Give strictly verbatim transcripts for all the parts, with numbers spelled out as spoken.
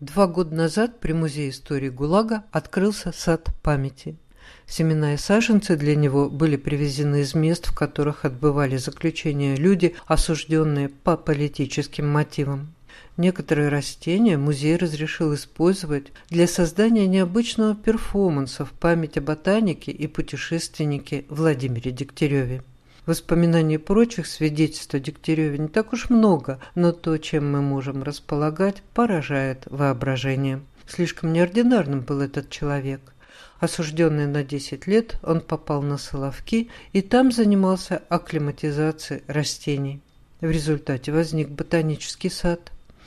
Два года назад при Музее истории ГУЛАГа открылся сад памяти. Семена и саженцы для него были привезены из мест, в которых отбывали заключение люди, осужденные по политическим мотивам. Некоторые растения музей разрешил использовать для создания необычного перформанса в память о ботанике и путешественнике Владимире Дегтяреве. Воспоминаний и прочих свидетельств о Дегтяреве не так уж много, но то, чем мы можем располагать, поражает воображение. Слишком неординарным был этот человек. Осужденный на десять лет, он попал на Соловки и там занимался акклиматизацией растений. В результате возник ботанический сад.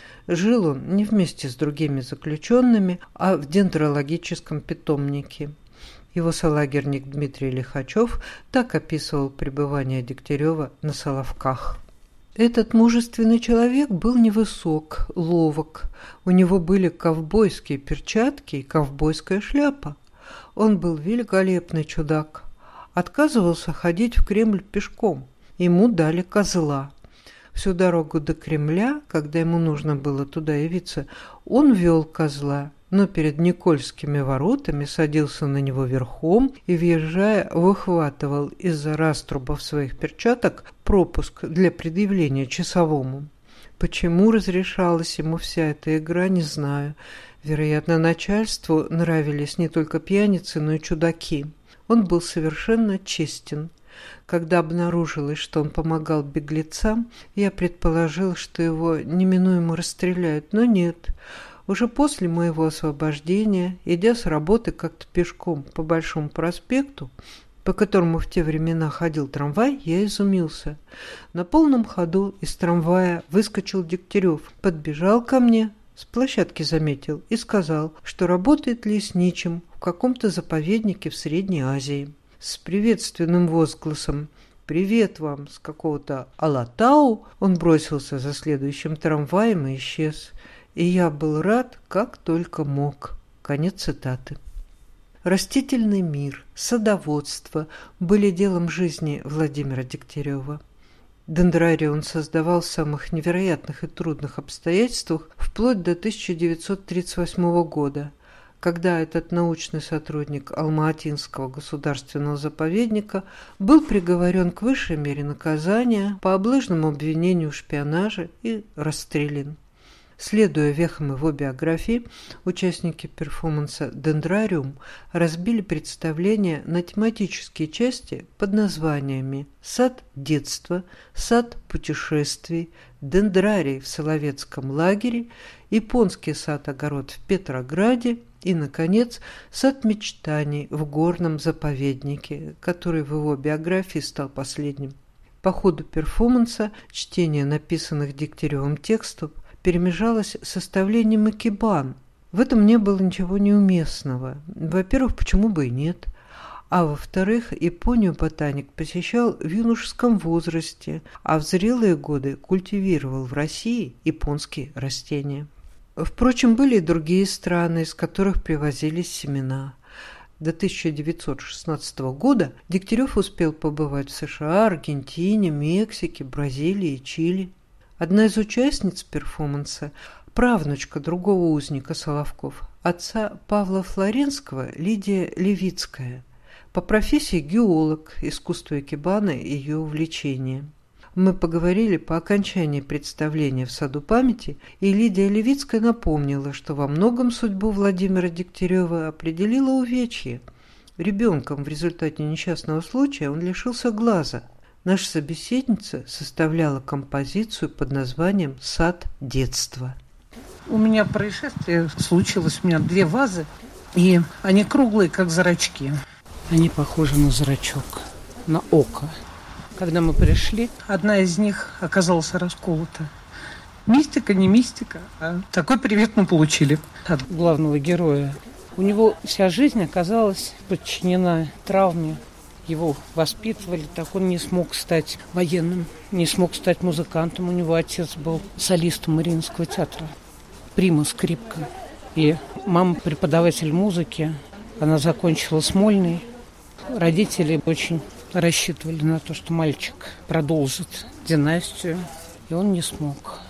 Жил он не вместе с другими заключенными, а в дендрологическом питомнике. Его солагерник Дмитрий Лихачев так описывал пребывание Дегтярева на Соловках. Этот мужественный человек был невысок, ловок. У него были ковбойские перчатки и ковбойская шляпа. Он был великолепный чудак. Отказывался ходить в Кремль пешком. Ему дали козла. Всю дорогу до Кремля, когда ему нужно было туда явиться, он вел козла, но перед Никольскими воротами садился на него верхом и, въезжая, выхватывал из-за раструбов своих перчаток пропуск для предъявления часовому. Почему разрешалась ему вся эта игра, не знаю. Вероятно, начальству нравились не только пьяницы, но и чудаки. Он был совершенно честен. Когда обнаружилось, что он помогал беглецам, я предположил, что его неминуемо расстреляют, но нет. Уже после моего освобождения, идя с работы как-то пешком по Большому проспекту, по которому в те времена ходил трамвай, я изумился. На полном ходу из трамвая выскочил Дегтярев, подбежал ко мне, с площадки заметил и сказал, что работает лесничим в каком-то заповеднике в Средней Азии. С приветственным возгласом «Привет вам» с какого-то Алатау он бросился за следующим трамваем и исчез. И я был рад, как только мог. Конец цитаты. Растительный мир, садоводство были делом жизни Владимира Дегтярева. Дендрарий он создавал в самых невероятных и трудных обстоятельствах вплоть до тысяча девятьсот тридцать восьмого года, когда этот научный сотрудник Алма-Атинского государственного заповедника был приговорен к высшей мере наказания по облыжному обвинению в шпионаже и расстрелян. Следуя вехам его биографии, участники перформанса «Дендрариум» разбили представление на тематические части под названиями «Сад детства», «Сад путешествий», «Дендрарий в Соловецком лагере», «Японский сад-огород в Петрограде» и, наконец, «Сад мечтаний в горном заповеднике», который в его биографии стал последним. По ходу перформанса чтение написанных Дегтяревым текстов перемежалось с составлением икебан. В этом не было ничего неуместного. Во-первых, почему бы и нет? А во-вторых, Японию ботаник посещал в юношеском возрасте, а в зрелые годы культивировал в России японские растения. Впрочем, были и другие страны, из которых привозились семена. До тысяча девятьсот шестнадцатого года Дегтярев успел побывать в США, Аргентине, Мексике, Бразилии и Чили. Одна из участниц перформанса, правнучка другого узника Соловков, отца Павла Флоренского, Лидия Левицкая. По профессии геолог, искусство икебана и ее увлечение. Мы поговорили по окончании представления в Саду памяти, и Лидия Левицкая напомнила, что во многом судьбу Владимира Дегтярева определило увечье. Ребенком в результате несчастного случая он лишился глаза. Наша собеседница составляла композицию под названием «Сад детства». У меня происшествие случилось, у меня две вазы, и они круглые, как зрачки. Они похожи на зрачок, на око. Когда мы пришли, одна из них оказалась расколота. Мистика, не мистика, а такой привет мы получили от главного героя. У него вся жизнь оказалась подчинена травме. Его воспитывали, так он не смог стать военным, не смог стать музыкантом. У него отец был солистом Мариинского театра, прима скрипка. И мама преподаватель музыки, она закончила Смольный. Родители очень рассчитывали на то, что мальчик продолжит династию, и он не смог.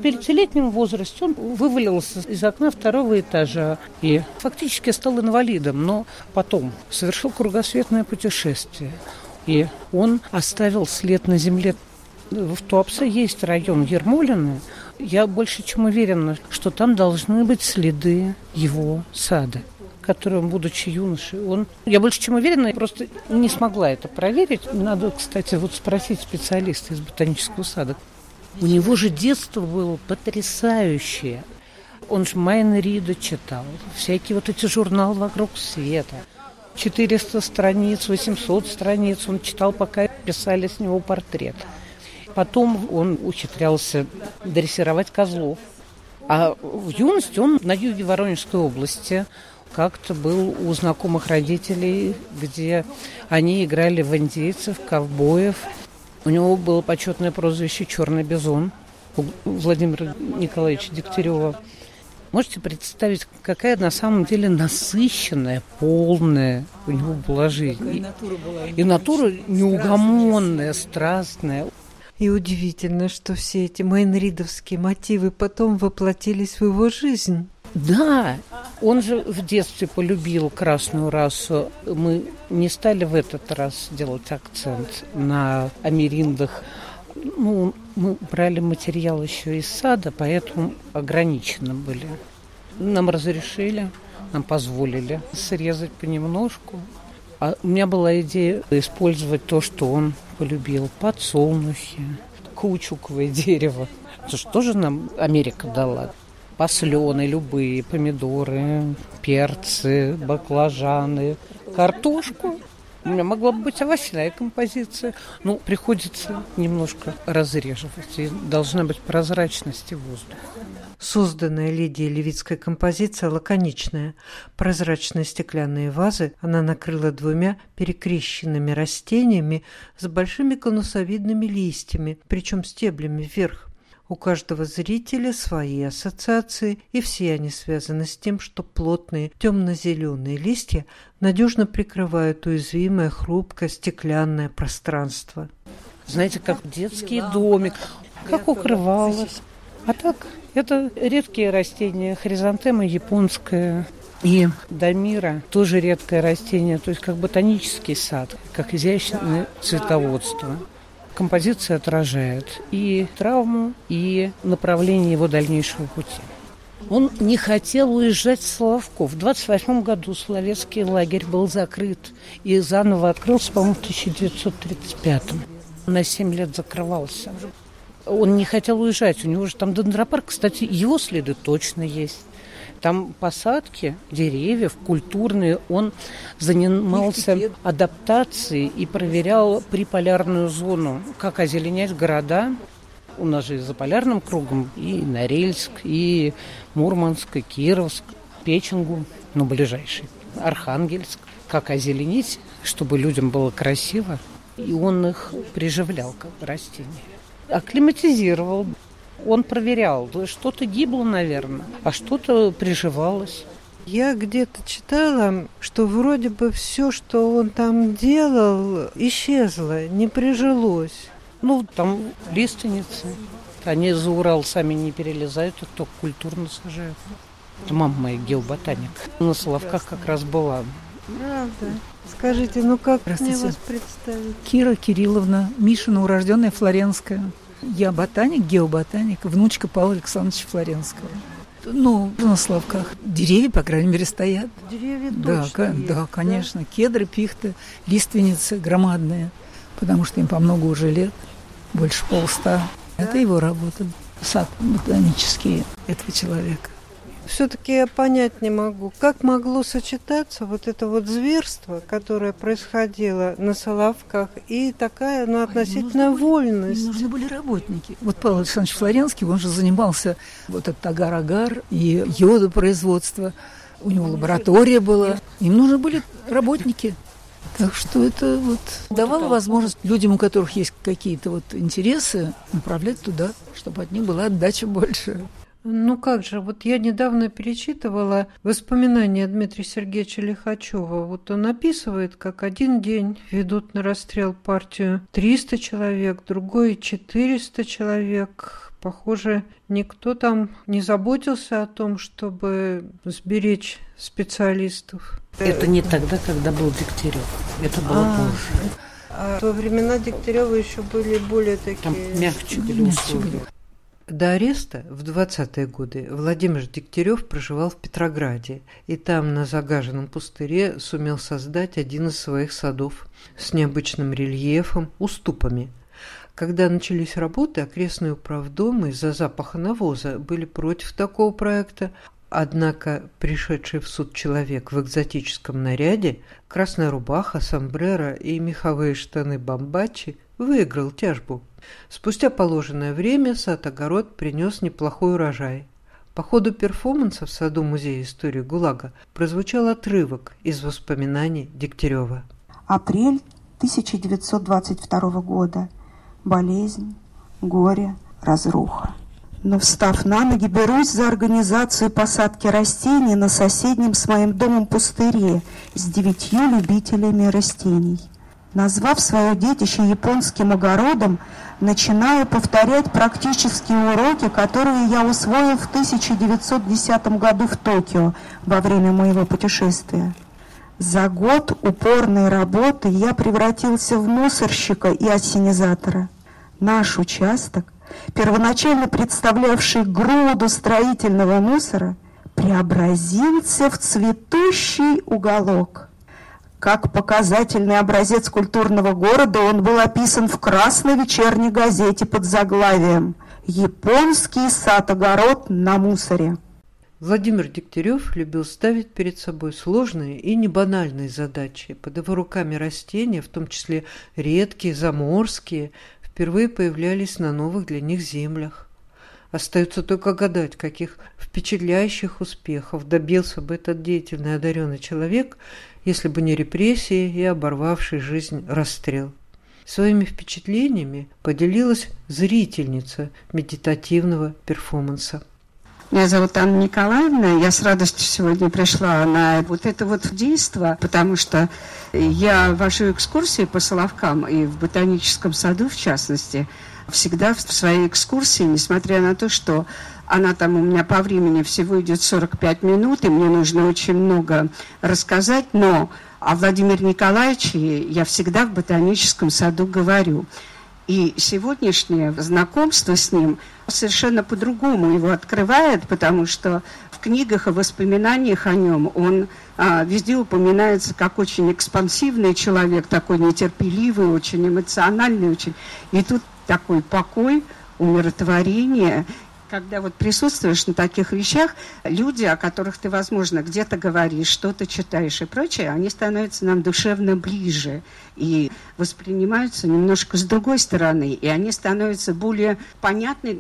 пятилетнем возрасте он вывалился из окна второго этажа и фактически стал инвалидом, но потом совершил кругосветное путешествие. И он оставил след на земле. В Туапсе есть район Ермолино. Я больше чем уверена, что там должны быть следы его сада, который он, будучи юношей, он... Я больше чем уверена, просто не смогла это проверить. Надо, кстати, вот спросить специалиста из ботанического сада. У него же детство было потрясающее. Он же Майна Рида читал, всякие вот эти журналы «Вокруг света». четыреста страниц, восемьсот страниц он читал, пока писали с него портрет. Потом он ухитрялся дрессировать козлов. А в юности он на юге Воронежской области как-то был у знакомых родителей, где они играли в индейцев, ковбоев. У него было почетное прозвище «Черный бизон» у Владимира Николаевича Дегтярева. Можете представить, какая на самом деле насыщенная, полная у него была жизнь. И натура была. И натура неугомонная, страстная. И удивительно, что все эти майнридовские мотивы потом воплотились в его жизнь. Да, он же в детстве полюбил красную расу. Мы не стали в этот раз делать акцент на америндах. Ну, мы брали материал еще из сада, поэтому ограничены были. Нам разрешили, нам позволили срезать понемножку. А у меня была идея использовать то, что он полюбил. Подсолнухи, каучуковое дерево. Это же тоже нам Америка дала. Послены любые, помидоры, перцы, баклажаны, картошку. У меня могла бы быть овощная композиция. Ну, приходится немножко разреживать. И должна быть прозрачность и воздух. Созданная Лидией Левицкая композиция лаконичная. Прозрачные стеклянные вазы она накрыла двумя перекрещенными растениями с большими конусовидными листьями, причем стеблями вверх. У каждого зрителя свои ассоциации, и все они связаны с тем, что плотные темно-зеленые листья надежно прикрывают уязвимое, хрупкое, стеклянное пространство. Знаете, как детский домик, как укрывало. А так, это редкие растения, хризантема японская и дамира, тоже редкое растение, то есть как ботанический сад, как изящное цветоводство. Композиция отражает и травму, и направление его дальнейшего пути. Он не хотел уезжать в Соловков. В двадцать восьмом году Соловецкий лагерь был закрыт и заново открылся, по-моему, в тысяча девятьсот тридцать пятом. На семь лет закрывался. Он не хотел уезжать. У него же там дендропарк. Кстати, его следы точно есть. Там посадки деревьев культурные. Он занимался адаптацией и проверял приполярную зону, как озеленять города. У нас же и за полярным кругом и Норильск, и Мурманск, и Кировск, Печенгу, ну, ближайший, Архангельск. Как озеленить, чтобы людям было красиво. И он их приживлял, как растения. Акклиматизировал. Он проверял, что-то гибло, наверное, а что-то приживалось. Я где-то читала, что вроде бы все, что он там делал, исчезло, не прижилось. Ну, там лиственницы. Они за Урал сами не перелезают, их только культурно сажают. Это мама моя геоботаник. На Соловках как раз была. Правда. Скажите, ну как мне вас представить? Кира Кирилловна, Мишина, урожденная Флоренская. Я ботаник, геоботаник, внучка Павла Александровича Флоренского. Ну, на Соловках деревья, по крайней мере, стоят. Деревья да, точно есть, да, конечно. Да? Кедры, пихты, лиственницы громадные, потому что им по много уже лет, больше полста. Да? Это его работа. Сад ботанический этого человека. Все-таки я понять не могу, как могло сочетаться вот это вот зверство, которое происходило на Соловках, и такая, ну, относительно нужны вольность. Были, нужны были работники. Вот Павел Александрович Флоренский, он же занимался вот этот агар-агар и йодопроизводство. У него лаборатория была. Им нужны были работники. Так что это вот давало возможность людям, у которых есть какие-то вот интересы, направлять туда, чтобы от них была отдача больше. Ну как же, вот я недавно перечитывала воспоминания Дмитрия Сергеевича Лихачева. Вот он описывает, как один день ведут на расстрел партию триста человек, другой четыреста человек. Похоже, никто там не заботился о том, чтобы сберечь специалистов. Это не тогда, когда был Дегтярев. Это было а, позже. А во времена Дегтярева еще были более такие... Там мягче были условия. До ареста в двадцатые годы Владимир Дегтярев проживал в Петрограде, и там на загаженном пустыре сумел создать один из своих садов с необычным рельефом, уступами. Когда начались работы, окрестные управдомы из-за запаха навоза были против такого проекта, однако пришедший в суд человек в экзотическом наряде, красная рубаха, сомбреро и меховые штаны бамбачи выиграл тяжбу. Спустя положенное время сад-огород принес неплохой урожай. По ходу перформанса в саду Музея истории ГУЛАГа прозвучал отрывок из воспоминаний Дегтярева. Апрель тысяча девятьсот двадцать второго года. Болезнь, горе, разруха. Но, встав на ноги, берусь за организацию посадки растений на соседнем с моим домом пустыре с девятью любителями растений. Назвав свое детище японским огородом, начинаю повторять практические уроки, которые я усвоил в тысяча девятьсот десятом году в Токио во время моего путешествия. За год упорной работы я превратился в мусорщика и ассенизатора. Наш участок, первоначально представлявший груду строительного мусора, преобразился в цветущий уголок. Как показательный образец культурного города он был описан в красной вечерней газете под заглавием «Японский сад-огород на мусоре». Владимир Дегтярев любил ставить перед собой сложные и небанальные задачи. Под его руками растения, в том числе редкие, заморские, впервые появлялись на новых для них землях. Остается только гадать, каких впечатляющих успехов добился бы этот деятельный одаренный человек, если бы не репрессии и оборвавший жизнь расстрел. Своими впечатлениями поделилась зрительница медитативного перформанса. Меня зовут Анна Николаевна, я с радостью сегодня пришла на вот это вот действо, потому что я вожу экскурсии по Соловкам и в ботаническом саду, в частности, всегда в своей экскурсии, несмотря на то, что она там у меня по времени всего идет сорок пять минут, и мне нужно очень много рассказать, но о Владимире Николаевиче я всегда в ботаническом саду говорю. И сегодняшнее знакомство с ним совершенно по-другому его открывает, потому что в книгах и воспоминаниях о нем он а, везде упоминается как очень экспансивный человек, такой нетерпеливый, очень эмоциональный, очень. И тут такой покой, умиротворение. Когда вот присутствуешь на таких вещах, люди, о которых ты, возможно, где-то говоришь, что-то читаешь и прочее, они становятся нам душевно ближе и воспринимаются немножко с другой стороны, и они становятся более понятны,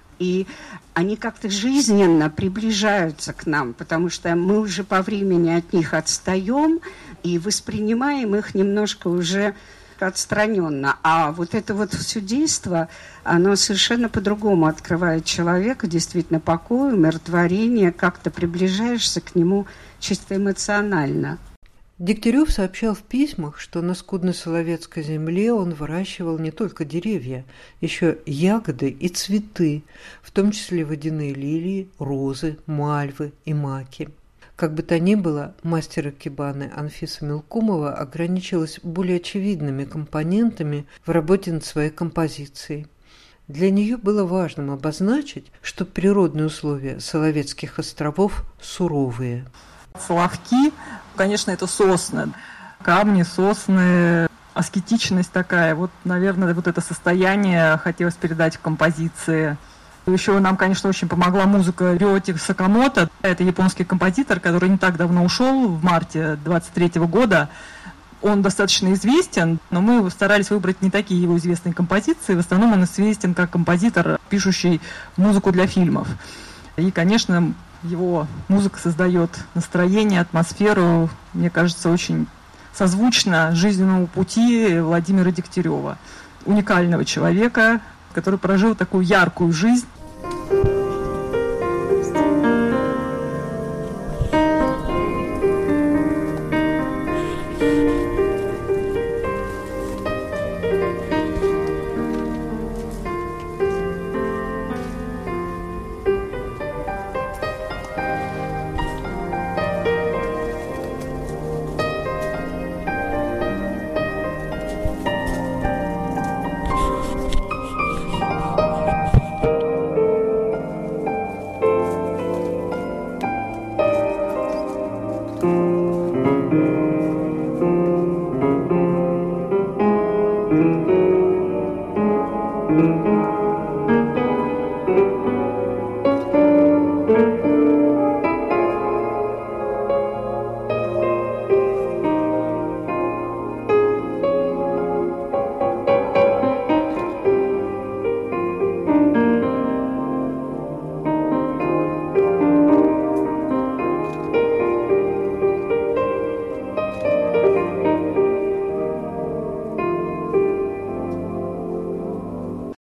и они как-то жизненно приближаются к нам, потому что мы уже по времени от них отстаем и воспринимаем их немножко уже отстраненно. А вот это вот все действо, оно совершенно по-другому открывает человека, действительно покой, умиротворение, как-то приближаешься к нему чисто эмоционально. Дегтярев сообщал в письмах, что на скудной соловецкой земле он выращивал не только деревья, еще ягоды и цветы, в том числе водяные лилии, розы, мальвы и маки. Как бы то ни было, мастер икебаны Анфиса Мелкумова ограничилась более очевидными компонентами в работе над своей композицией. Для нее было важным обозначить, что природные условия Соловецких островов суровые. Соловки, конечно, это сосны. Камни, сосны, аскетичность такая. Вот, наверное, вот это состояние хотелось передать в композиции. Еще нам, конечно, очень помогла музыка Рёти Сакамото. Это японский композитор, который не так давно ушел, в марте двадцать третьего года. Он достаточно известен, но мы старались выбрать не такие его известные композиции. В основном он известен как композитор, пишущий музыку для фильмов. И, конечно, его музыка создает настроение, атмосферу, мне кажется, очень созвучно жизненному пути Владимира Дегтярева. Уникального человека, который прожил такую яркую жизнь.